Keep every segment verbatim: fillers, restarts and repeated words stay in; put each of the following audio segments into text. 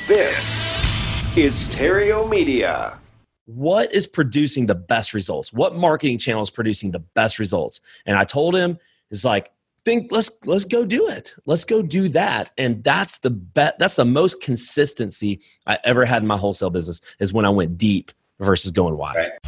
This is Stereo Media. What is producing the best results? What marketing channel is producing the best results? And I told him, it's like, think, let's let's go do it. Let's go do that. And that's the bet. That's the most consistency I ever had in my wholesale business, is when I went deep versus going wide. Right.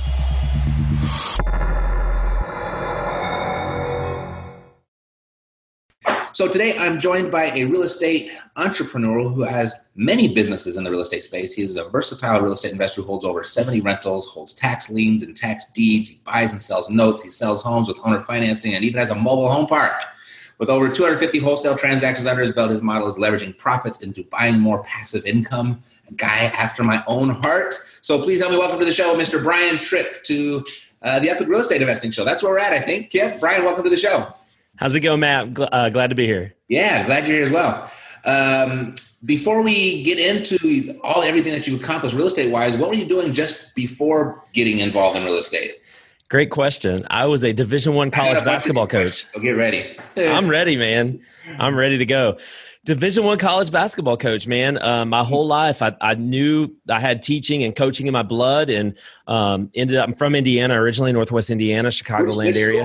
So today I'm joined by a real estate entrepreneur who has many businesses in the real estate space. He is a versatile real estate investor who holds over seventy rentals, holds tax liens and tax deeds. He buys and sells notes. He sells homes with owner financing and even has a mobile home park. With over two hundred fifty wholesale transactions under his belt, his model is leveraging profits into buying more passive income. A guy after my own heart. So please help me welcome to the show, Mister Brian Tripp, to uh, the Epic Real Estate Investing Show. That's where we're at, I think. Yep. Brian, welcome to the show. How's it going, Matt? Gl- uh, glad to be here. Yeah, glad you're here as well. Um, before we get into all everything that you accomplished real estate-wise, what were you doing just before getting involved in real estate? Great question. I was a Division One college basketball coach. So get ready. I'm ready, man. I'm ready to go. Division One college basketball coach, man. Uh, my whole life, I, I knew I had teaching and coaching in my blood, and um, ended up. I'm from Indiana, originally Northwest Indiana, Chicagoland area.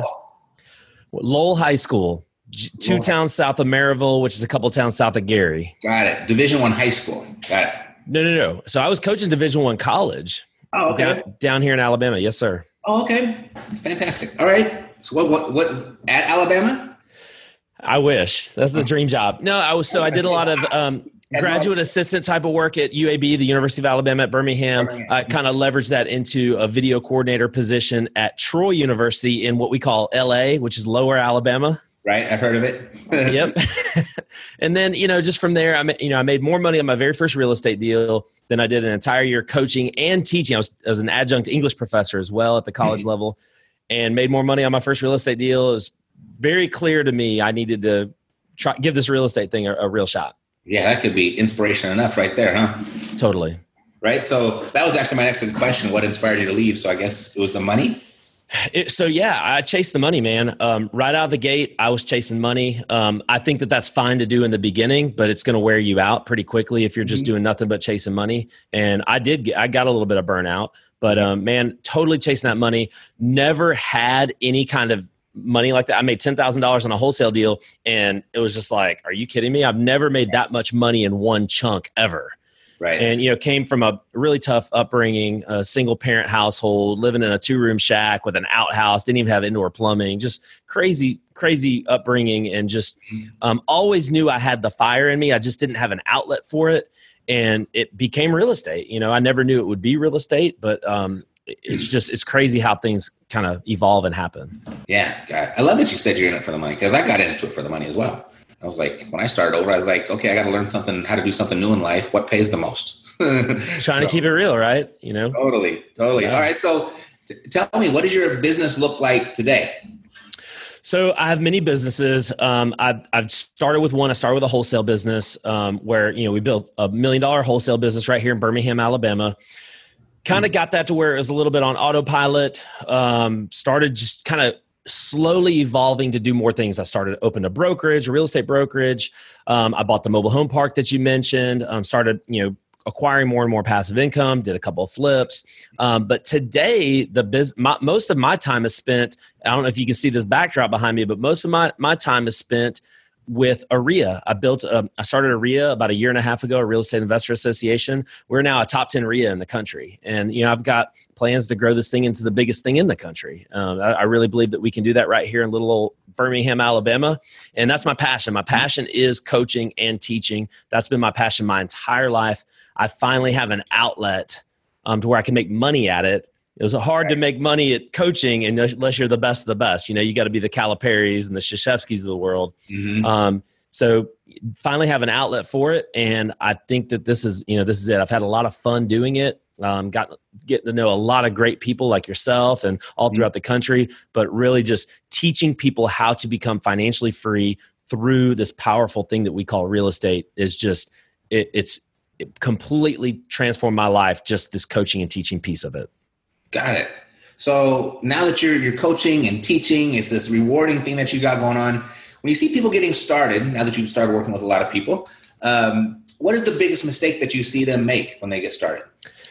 Lowell High School, two Lowell. towns south of Maryville, which is a couple towns south of Gary. Got it. Division One high school. Got it. No, no, no. So I was coaching Division One college. Oh, okay. Down, down here in Alabama, yes, sir. Oh, okay. That's fantastic. All right. So what? What? What? At Alabama? I wish. That's the dream job. No, I was. So I did a lot of um, graduate assistant type of work at U A B, the University of Alabama at Birmingham. I kind of leveraged that into a video coordinator position at Troy University in what we call L A, which is Lower Alabama. Right, I've heard of it. Yep. And then, you know, just from there, I, you know, I made more money on my very first real estate deal than I did an entire year coaching and teaching. I was, I was an adjunct English professor as well at the college mm-hmm. level, and made more money on my first real estate deal. It was very clear to me I needed to try give this real estate thing a, a real shot. Yeah, that could be inspiration enough right there, huh? Totally. Right. So that was actually my next question. What inspired you to leave? So I guess it was the money. It, so yeah, I chased the money, man. Um, right out of the gate, I was chasing money. Um, I think that that's fine to do in the beginning, but it's going to wear you out pretty quickly if you're just mm-hmm. doing nothing but chasing money. And I did, get, I got a little bit of burnout, but um, man, totally chasing that money. Never had any kind of money like that. I made ten thousand dollars on a wholesale deal, and it was just like, are you kidding me? I've never made that much money in one chunk ever. Right. And, you know, came from a really tough upbringing, a single parent household, living in a two room shack with an outhouse, didn't even have indoor plumbing, just crazy, crazy upbringing. And just um, always knew I had the fire in me. I just didn't have an outlet for it. And it became real estate. You know, I never knew it would be real estate, but um, it's just, it's crazy how things kind of evolve and happen. Yeah. God. I love that you said you're in it for the money, because I got into it for the money as well. I was like, when I started over, I was like, okay, I got to learn something, how to do something new in life. What pays the most? Trying so, to keep it real, right? You know? Totally. Totally. Yeah. All right. So t- tell me, what does your business look like today? So I have many businesses. Um, I've, I've started with one. I started with a wholesale business um, where, you know, we built a million dollar wholesale business right here in Birmingham, Alabama. Kind of mm-hmm. got that to where it was a little bit on autopilot. Um, started just kind of slowly evolving to do more things. I started opened a brokerage, a real estate brokerage. Um, I bought the mobile home park that you mentioned. Um, started, you know, acquiring more and more passive income. Did a couple of flips. Um, but today, the biz, my, most of my time is spent. I don't know if you can see this backdrop behind me, but most of my my time is spent with A R E A. I built, a, I started A R E A about a year and a half ago, a Real Estate Investor Association. We're now a top ten R E A in the country. And, you know, I've got plans to grow this thing into the biggest thing in the country. Um, I, I really believe that we can do that right here in little old Birmingham, Alabama. And that's my passion. My passion is coaching and teaching. That's been my passion my entire life. I finally have an outlet um, to where I can make money at it. It was hard to make money at coaching unless you're the best of the best. You know, you got to be the Caliperis and the Krzyzewskis of the world. Mm-hmm. Um, so finally have an outlet for it. And I think that this is, you know, this is it. I've had a lot of fun doing it. Um, got getting to know a lot of great people like yourself and all throughout mm-hmm. the country, but really just teaching people how to become financially free through this powerful thing that we call real estate is just, it, it's it completely transformed my life. Just this coaching and teaching piece of it. Got it. So now that you're you're coaching and teaching, it's this rewarding thing that you got going on. When you see people getting started, now that you've started working with a lot of people, um, what is the biggest mistake that you see them make when they get started?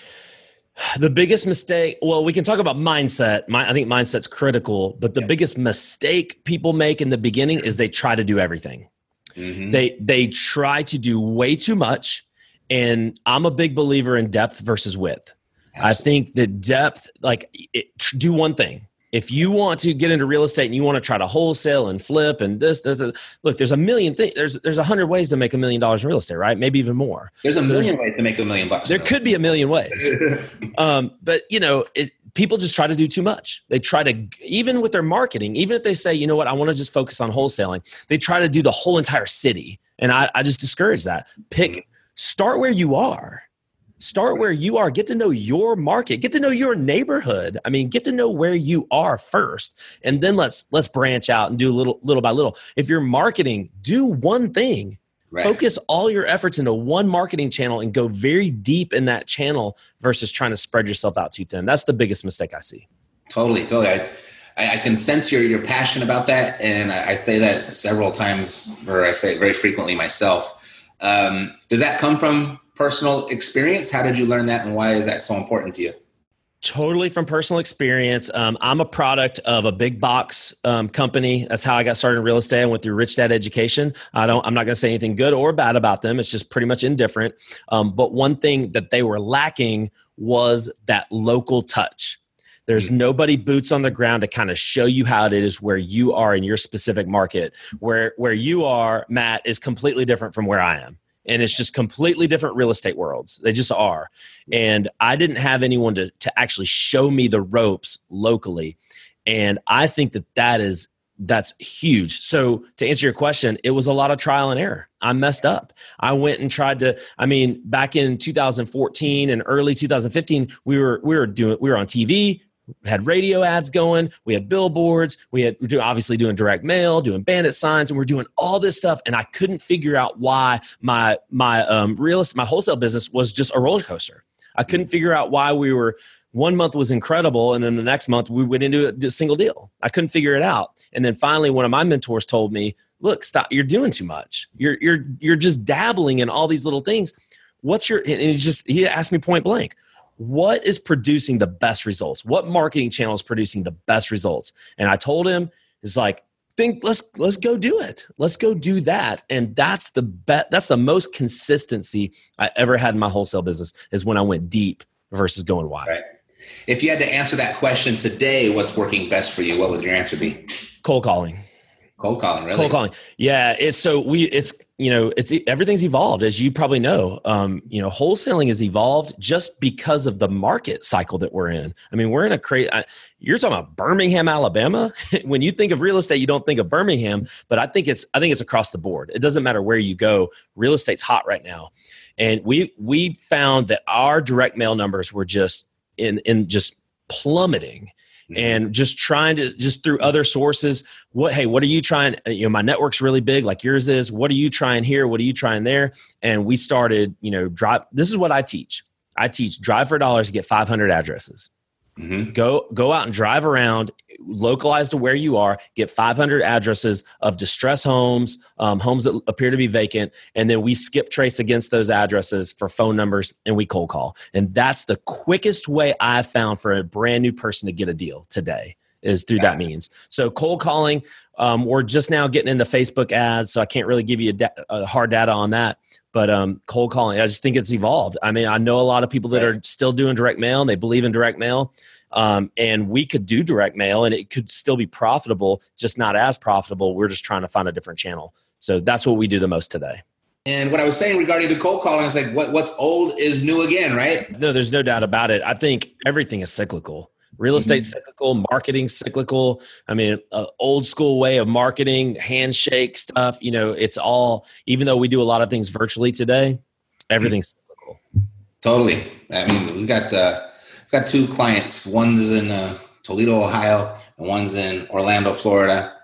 The biggest mistake, well, we can talk about mindset. My, I think mindset's critical, but the yeah. biggest mistake people make in the beginning is they try to do everything. Mm-hmm. They they try to do way too much, and I'm a big believer in depth versus width. Absolutely. I think that depth, like, it, do one thing. If you want to get into real estate and you want to try to wholesale and flip and this, there's a look, there's a million things. There's there's a hundred ways to make a million dollars in real estate, right? Maybe even more. There's a so million there's, ways to make a million bucks. There could be a million ways. um, but you know, it, people just try to do too much. They try to, even with their marketing, even if they say, you know what, I want to just focus on wholesaling, they try to do the whole entire city. And I, I just discourage that. Pick, mm-hmm. start where you are. Start where you are. Get to know your market. Get to know your neighborhood. I mean, get to know where you are first, and then let's let's branch out and do little little by little. If you're marketing, do one thing. Right. Focus all your efforts into one marketing channel and go very deep in that channel versus trying to spread yourself out too thin. That's the biggest mistake I see. Totally, totally. I, I can sense your your passion about that, and I, I say that several times, or I say it very frequently myself. Um, does that come from personal experience? How did you learn that, and why is that so important to you? Totally from personal experience. Um, I'm a product of a big box um, company. That's how I got started in real estate. I went through Rich Dad Education. I don't. I'm not going to say anything good or bad about them. It's just pretty much indifferent. Um, but one thing that they were lacking was that local touch. There's mm-hmm. nobody boots on the ground to kind of show you how it is where you are in your specific market. Where where you are, Matt, is completely different from where I am. And it's just completely different real estate worlds. They just are. And I didn't have anyone to, to actually show me the ropes locally. And I think that that is, that's huge. So to answer your question, it was a lot of trial and error. I messed up. I went and tried to, I mean, back in two thousand fourteen and early two thousand fifteen, we were, we were doing, we were on T V, had radio ads going, we had billboards, we had we were obviously doing direct mail, doing bandit signs, and we're doing all this stuff. And I couldn't figure out why my my um real my wholesale business was just a roller coaster. I couldn't figure out why we were one month was incredible, and then the next month we went into a single deal. I couldn't figure it out. And then finally, one of my mentors told me, "Look, stop! You're doing too much. You're you're you're just dabbling in all these little things. What's your?" And he just he asked me point blank, what is producing the best results? What marketing channel is producing the best results? And I told him, it's like, think, let's, let's go do it. Let's go do that. And that's the bet. That's the most consistency I ever had in my wholesale business, is when I went deep versus going wide. Right. If you had to answer that question today, what's working best for you? What would your answer be? Cold calling. Cold calling, really? Cold calling. Yeah. It's so we, it's, you know, it's, everything's evolved, as you probably know. Um, you know, wholesaling has evolved just because of the market cycle that we're in. I mean, we're in a crazy, you're talking about Birmingham, Alabama. When you think of real estate, you don't think of Birmingham, but I think it's, I think it's across the board. It doesn't matter where you go. Real estate's hot right now. And we, we found that our direct mail numbers were just in, in just plummeting. And just trying to, just through other sources, what, hey, what are you trying? You know, my network's really big, like yours is. What are you trying here? What are you trying there? And we started, you know, drive. This is what I teach. I teach drive for dollars to get five hundred addresses. Mm-hmm. Go, go out and drive around, localize to where you are, get five hundred addresses of distressed homes, um, homes that appear to be vacant. And then we skip trace against those addresses for phone numbers, and we cold call. And that's the quickest way I've found for a brand new person to get a deal today, is through that means. So cold calling, um, we're just now getting into Facebook ads, so I can't really give you a, da- a hard data on that. But um, cold calling, I just think it's evolved. I mean, I know a lot of people that are still doing direct mail, and they believe in direct mail. Um, and we could do direct mail, and it could still be profitable, just not as profitable. We're just trying to find a different channel. So that's what we do the most today. And what I was saying regarding the cold calling is like, what, what's old is new again, right? No, there's no doubt about it. I think everything is cyclical. Real estate mm-hmm. cyclical, marketing cyclical. I mean, uh, old school way of marketing, handshake stuff. You know, it's all, even though we do a lot of things virtually today, everything's cyclical. Totally. I mean, we got the, we've got two clients. One's in uh, Toledo, Ohio, and one's in Orlando, Florida.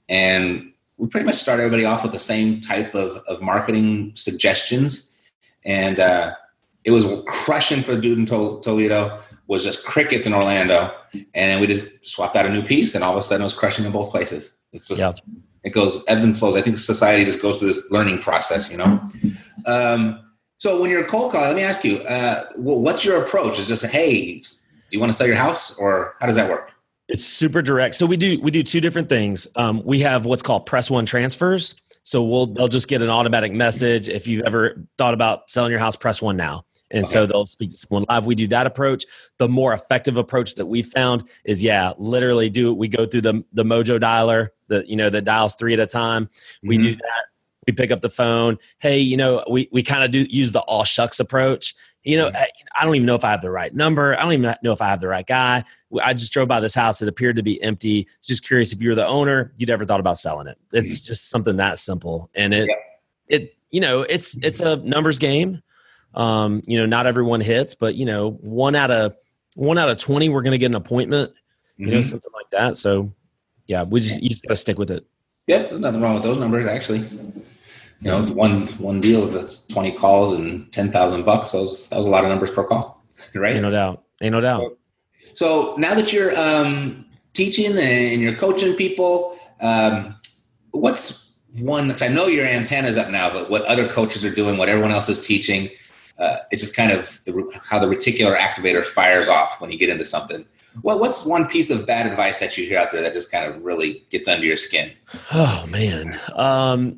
And we pretty much start everybody off with the same type of, of marketing suggestions. And uh, it was crushing for the dude in to- Toledo. Was just crickets in Orlando, and we just swapped out a new piece, and all of a sudden it was crushing in both places. It's just, yep. It goes ebbs and flows. I think society just goes through this learning process, you know? Um, So when you're a cold caller, let me ask you, uh, what's your approach? Is just, hey, do you want to sell your house, or how does that work? It's super direct. So we do we do two different things. Um, we have what's called press one transfers. So we'll they'll just get an automatic message. If you've ever thought about selling your house, press one now. And okay. So they'll speak to someone live. We do that approach. The more effective approach that we found is, yeah, literally do we go through the the Mojo dialer, the you know that dials three at a time. We mm-hmm. do that. We pick up the phone. Hey, you know, we we kind of do use the all shucks approach. You know, I, I don't even know if I have the right number. I don't even know if I have the right guy. I just drove by this house. It appeared to be empty. Just curious if you were the owner, you'd ever thought about selling it. It's mm-hmm. just something that simple. And it, yeah. it, you know, it's, it's a numbers game. Um, you know, not everyone hits, but you know, one out of one out of twenty, we're going to get an appointment, you mm-hmm. know, something like that. So yeah, we just, you just got to stick with it. Yeah. There's nothing wrong with those numbers, actually. You know, one one deal that's twenty calls and ten thousand bucks. That was, that was a lot of numbers per call, right? Ain't no doubt. Ain't no doubt. So now that you're um, teaching and you're coaching people, um, what's one? Because I know your antenna's up now, but what other coaches are doing, what everyone else is teaching, uh, it's just kind of the, how the reticular activator fires off when you get into something. Well, what's one piece of bad advice that you hear out there that just kind of really gets under your skin? Oh man. Um,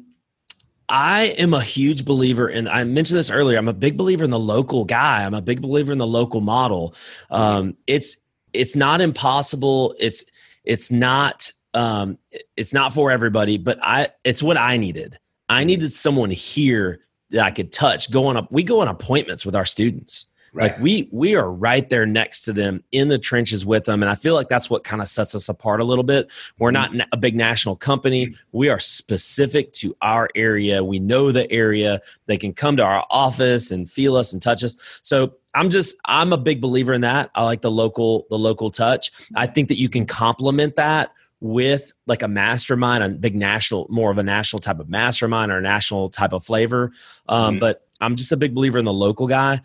I am a huge believer in, I mentioned this earlier, I'm a big believer in the local guy. I'm a big believer in the local model. Um, it's, it's not impossible. It's, it's not, um, it's not for everybody, but I, it's what I needed. I needed someone here that I could touch, go on up. We go on appointments with our students. Right. Like we, we are right there next to them in the trenches with them. And I feel like that's what kind of sets us apart a little bit. We're not a big national company. We are specific to our area. We know the area. They can come to our office and feel us and touch us. So I'm just, I'm a big believer in that. I like the local, the local touch. I think that you can complement that with like a mastermind, a big national, more of a national type of mastermind or a national type of flavor. Um, mm-hmm. But I'm just a big believer in the local guy.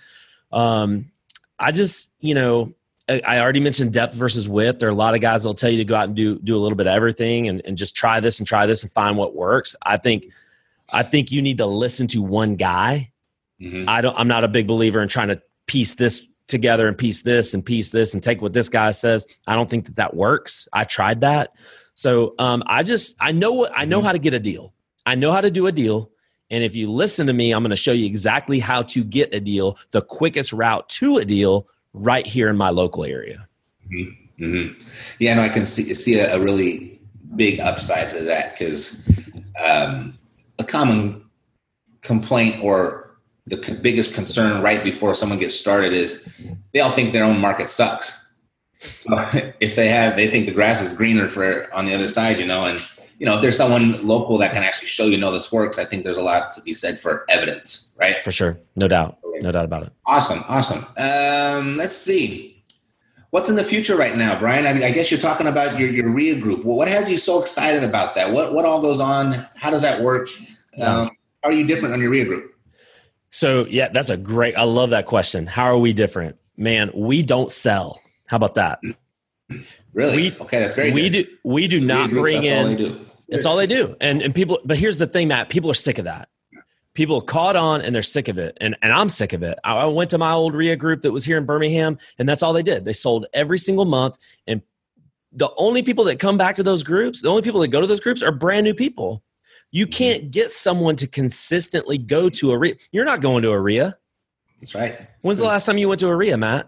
Um, I just, you know, I, I already mentioned depth versus width. There are a lot of guys that'll tell you to go out and do, do a little bit of everything and, and just try this and try this and find what works. I think, I think you need to listen to one guy. Mm-hmm. I don't, I'm not a big believer in trying to piece this together and piece this and piece this and take what this guy says. I don't think that that works. I tried that. So, um, I just, I know what, I know mm-hmm. how to get a deal. I know how to do a deal. And if you listen to me, I'm going to show you exactly how to get a deal, the quickest route to a deal right here in my local area. Mm-hmm. Mm-hmm. Yeah, no, I can see, see a, a really big upside to that because um, a common complaint or the c- biggest concern right before someone gets started is they all think their own market sucks. So if they have, they think the grass is greener for on the other side, you know, and you know, if there's someone local that can actually show you know this works, I think there's a lot to be said for evidence, right? For sure. No doubt. No doubt about it. Awesome. Awesome. Um, let's see. What's in the future right now, Brian? I mean, I guess you're talking about your, your R I A group. Well, what has you so excited about that? What what all goes on? How does that work? Um, how are you different on your R I A group? So, yeah, that's a great, I love that question. How are we different? Man, we don't sell. How about that? Really? We, okay, that's very we good. do we do not groups, bring that's in. All they do. It's all they do. And and people, but here's the thing, Matt, people are sick of that. People caught on and they're sick of it. And, and I'm sick of it. I, I went to my old R I A group that was here in Birmingham and that's all they did. They sold every single month. And the only people that come back to those groups, the only people that go to those groups are brand new people. You can't get someone to consistently go to a R I A. You're not going to a R I A. That's right. When's the last time you went to a R I A, Matt?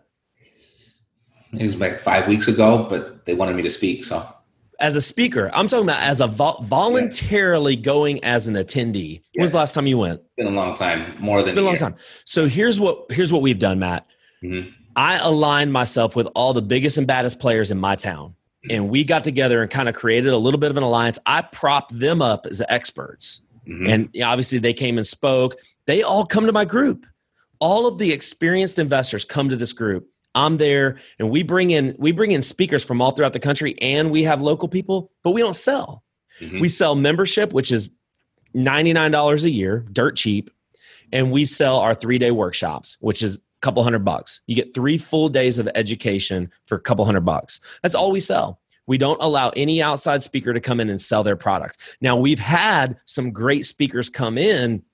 It was like five weeks ago, but they wanted me to speak. So as a speaker, I'm talking about as a vo- voluntarily yeah. going as an attendee. Yeah. When was the last time you went? It's been a long time, more than it's been a, a long time. So here's what here's what we've done, Matt. Mm-hmm. I aligned myself with all the biggest and baddest players in my town, mm-hmm. and we got together and kind of created a little bit of an alliance. I propped them up as experts, mm-hmm. and you know, obviously they came and spoke. They all come to my group. All of the experienced investors come to this group. I'm there, and we bring in we bring in speakers from all throughout the country, and we have local people, but we don't sell. Mm-hmm. We sell membership, which is ninety-nine dollars a year, dirt cheap, and we sell our three-day workshops, which is a couple hundred bucks. You get three full days of education for a couple hundred bucks. That's all we sell. We don't allow any outside speaker to come in and sell their product. Now, we've had some great speakers come in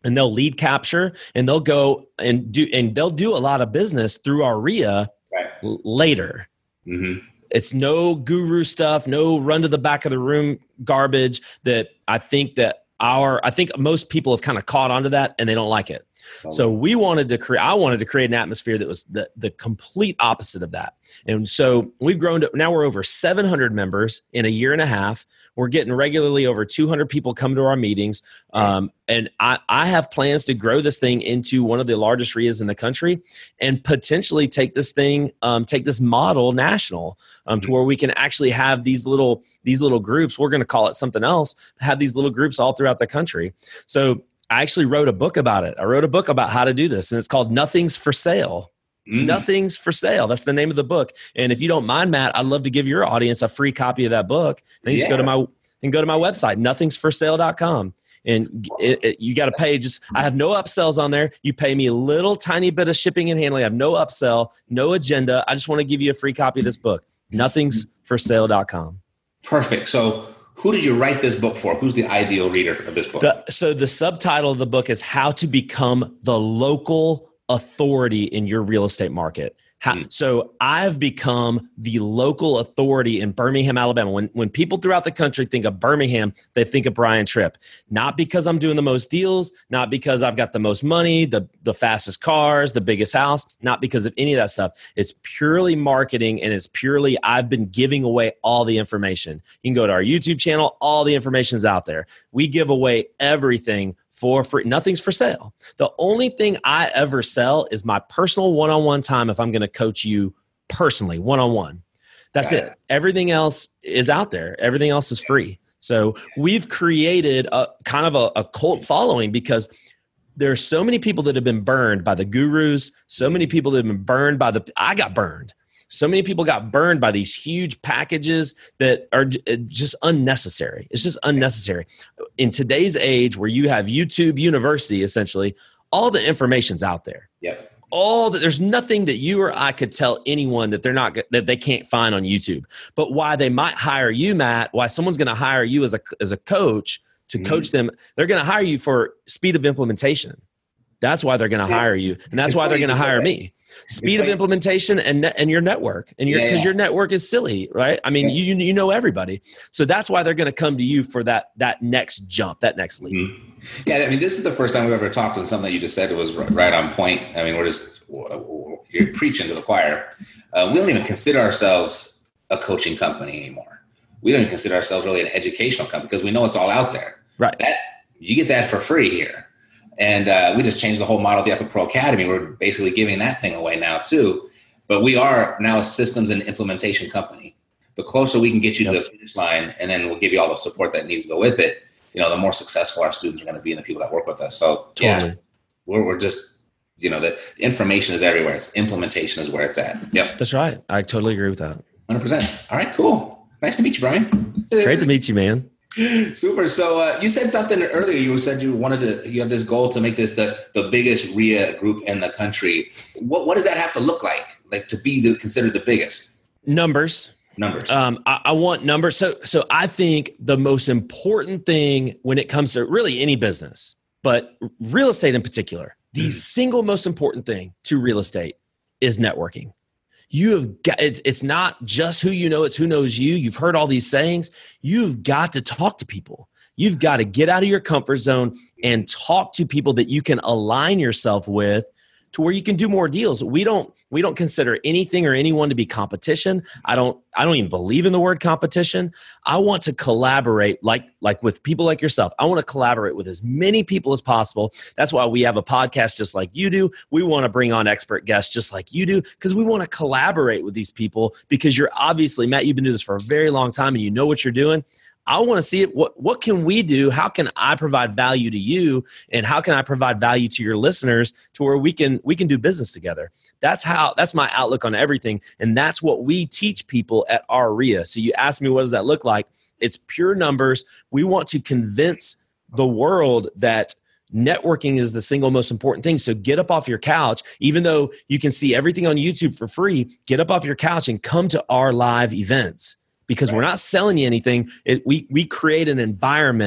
and they'll lead capture and they'll go and do, and they'll do a lot of business through our R I A right. l- later. Mm-hmm. It's no guru stuff, no run to the back of the room garbage that I think that our, I think most people have kind of caught onto that and they don't like it. So we wanted to create, I wanted to create an atmosphere that was the, the complete opposite of that. And so we've grown to, now we're over seven hundred members in a year and a half. We're getting regularly over two hundred people come to our meetings. Um, and I, I have plans to grow this thing into one of the largest R I As in the country and potentially take this thing, um, take this model national um, to where we can actually have these little, these little groups. We're going to call it something else, have these little groups all throughout the country. So I actually wrote a book about it. I wrote a book about how to do this, and it's called Nothing's for Sale. Mm. Nothing's for Sale. That's the name of the book. And if you don't mind, Matt, I'd love to give your audience a free copy of that book. And you yeah. just go to my and go to my website, nothings for sale dot com. And it, it, you got to pay just, I have no upsells on there. You pay me a little tiny bit of shipping and handling. I have no upsell, no agenda. I just want to give you a free copy of this book, nothings for sale dot com. Perfect. So who did you write this book for? Who's the ideal reader of this book? The, so the subtitle of the book is How to Become the Local Authority in Your Real Estate Market. How, mm. So I've become the local authority in Birmingham, Alabama. When when people throughout the country think of Birmingham, they think of Brian Tripp. Not because I'm doing the most deals, not because I've got the most money, the, the fastest cars, the biggest house, not because of any of that stuff. It's purely marketing, and it's purely I've been giving away all the information. You can go to our YouTube channel. All the information is out there. We give away everything for free. Nothing's for sale. The only thing I ever sell is my personal one-on-one time if I'm going to coach you personally, one-on-one. That's it. it. Everything else is out there. Everything else is free. So we've created a kind of a, a cult following because there are so many people that have been burned by the gurus, so many people that have been burned by the, I got burned. So many people got burned by these huge packages that are just unnecessary. It's just unnecessary. In today's age where you have YouTube University, essentially, all the information's out there. Yep. All that, there's nothing that you or I could tell anyone that they're not, that they can't find on YouTube. But why they might hire you, Matt, why someone's going to hire you as a, as a coach to mm-hmm. coach them, they're going to hire you for speed of implementation. That's why they're going to hire you. And that's why they're going to hire me. Speed of implementation and ne- and your network. And your, because your network is silly, right? I mean, you you know everybody. So that's why they're going to come to you for that that next jump, that next leap. Mm-hmm. Yeah, I mean, this is the first time we've ever talked, and something that you just said was right on point. I mean, we're just, you're preaching to the choir. Uh, we don't even consider ourselves a coaching company anymore. We don't even consider ourselves really an educational company because we know it's all out there. Right. That, you get that for free here. And uh, we just changed the whole model of the Epic Pro Academy. We're basically giving that thing away now too. But we are now a systems and implementation company. The closer we can get you yep. to the finish line, and then we'll give you all the support that needs to go with it, you know, the more successful our students are going to be and the people that work with us. So totally. yeah, we're, we're just, you know, the information is everywhere. It's implementation is where it's at. Yep. That's right. I totally agree with that. one hundred percent. All right, cool. Nice to meet you, Brian. Great to meet you, man. Super. So uh, you said something earlier. You said you wanted to, you have this goal to make this the, the biggest R I A group in the country. What what does that have to look like, like to be the, considered the biggest? Numbers. Numbers. Um, I, I want numbers. So so I think the most important thing when it comes to really any business, but real estate in particular, the mm. single most important thing to real estate is networking. You have got, it's, it's not just who you know, it's who knows you. You've heard all these sayings. You've got to talk to people. You've got to get out of your comfort zone and talk to people that you can align yourself with to where you can do more deals. We don't, we don't consider anything or anyone to be competition. I don't, I don't even believe in the word competition. I want to collaborate like, like with people like yourself. I want to collaborate with as many people as possible. That's why we have a podcast just like you do. We want to bring on expert guests just like you do, because we want to collaborate with these people because you're obviously, Matt, you've been doing this for a very long time and you know what you're doing. I want to see it. What, what can we do? How can I provide value to you? And how can I provide value to your listeners to where we can, we can do business together? That's how, that's my outlook on everything. And that's what we teach people at our R I A. So you asked me, what does that look like? It's pure numbers. We want to convince the world that networking is the single most important thing. So get up off your couch, even though you can see everything on YouTube for free, get up off your couch and come to our live events. Because right. we're not selling you anything. It, we we create an environment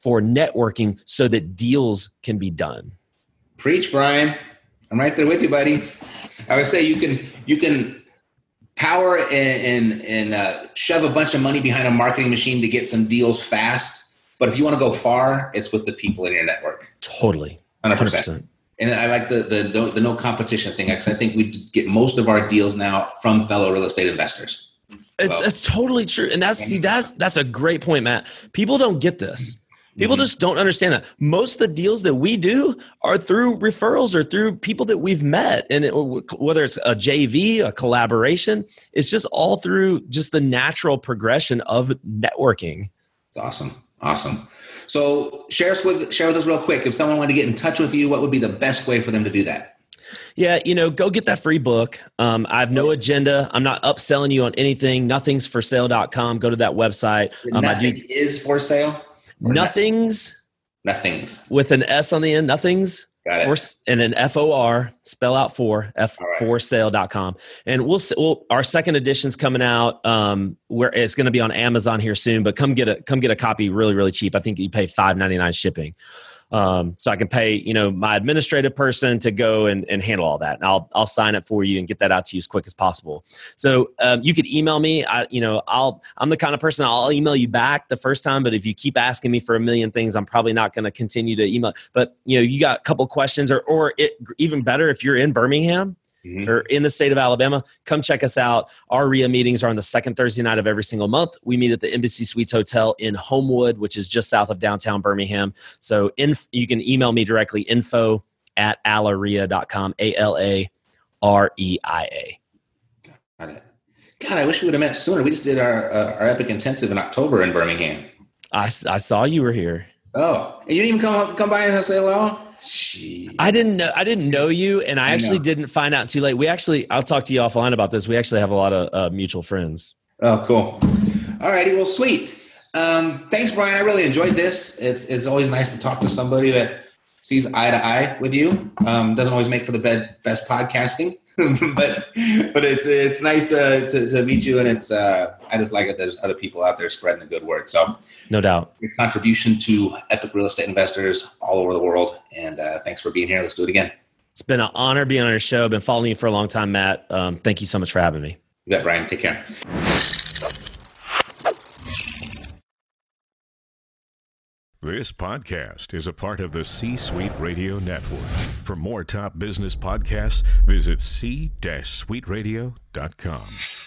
for networking so that deals can be done. Preach, Brian. I'm right there with you, buddy. I would say you can you can power and and, and uh, shove a bunch of money behind a marketing machine to get some deals fast. But if you want to go far, it's with the people in your network. Totally, one hundred percent. And I like the the the, the no competition thing, because I think we get most of our deals now from fellow real estate investors. It's, So- it's totally true. And that's, see, that's, that's a great point, Matt. People don't get this. People Mhm. just don't understand that. Most of the deals that we do are through referrals or through people that we've met. And it, whether it's a J V, a collaboration, it's just all through just the natural progression of networking. It's awesome. Awesome. So share us with share with us real quick. If someone wanted to get in touch with you, what would be the best way for them to do that? Yeah, you know, go get that free book. Um, I have no agenda. I'm not upselling you on anything. Nothing's for sale dot com. Go to that website. Um, I Nothing do is for sale? Or nothing's Nothing's. with an S on the end. Nothing's Got it. for, and an F O R, spell out for, F All right. for sale dot com. And we'll, we'll, our second edition's coming out, um, where it's going to be on Amazon here soon, but come get a, come get a copy really, really cheap. I think you pay five ninety-nine shipping. Um, so I can pay, you know, my administrative person to go and, and handle all that. And I'll, I'll sign it for you and get that out to you as quick as possible. So, um, you could email me. I, you know, I'll, I'm the kind of person I'll email you back the first time, but if you keep asking me for a million things, I'm probably not going to continue to email. But, you know, you got a couple questions, or, or it, even better, if you're in Birmingham, Mhm. or in the state of Alabama, come check us out. Our R I A meetings are on the second Thursday night of every single month. We meet at the Embassy Suites Hotel in Homewood, which is just south of downtown Birmingham. So inf- you can email me directly, info at alaria dot com, A L A R E I A. Got it. God, I wish we would have met sooner. We just did our uh, our Epic Intensive in October in Birmingham. I, s- I saw you were here. Oh, and you didn't even come come by and say hello? Gee. I didn't know. I didn't know you, and I I actually know. didn't find out too late. We actually, I'll talk to you offline about this. We actually have a lot of uh, mutual friends. Oh, cool. All righty. Well, sweet. Um, thanks, Brian. I really enjoyed this. It's it's always nice to talk to somebody that sees eye to eye with you. Um, doesn't always make for the bed, best podcasting, but but it's it's nice uh, to to meet you. And it's uh, I just like it. There's other people out there spreading the good word. So No doubt. your contribution to Epic Real Estate investors all over the world. And uh, thanks for being here. Let's do it again. It's been an honor being on your show. I've been following you for a long time, Matt. Um, thank you so much for having me. You bet, Brian. Take care. This podcast is a part of the C-Suite Radio Network. For more top business podcasts, visit c suite radio dot com.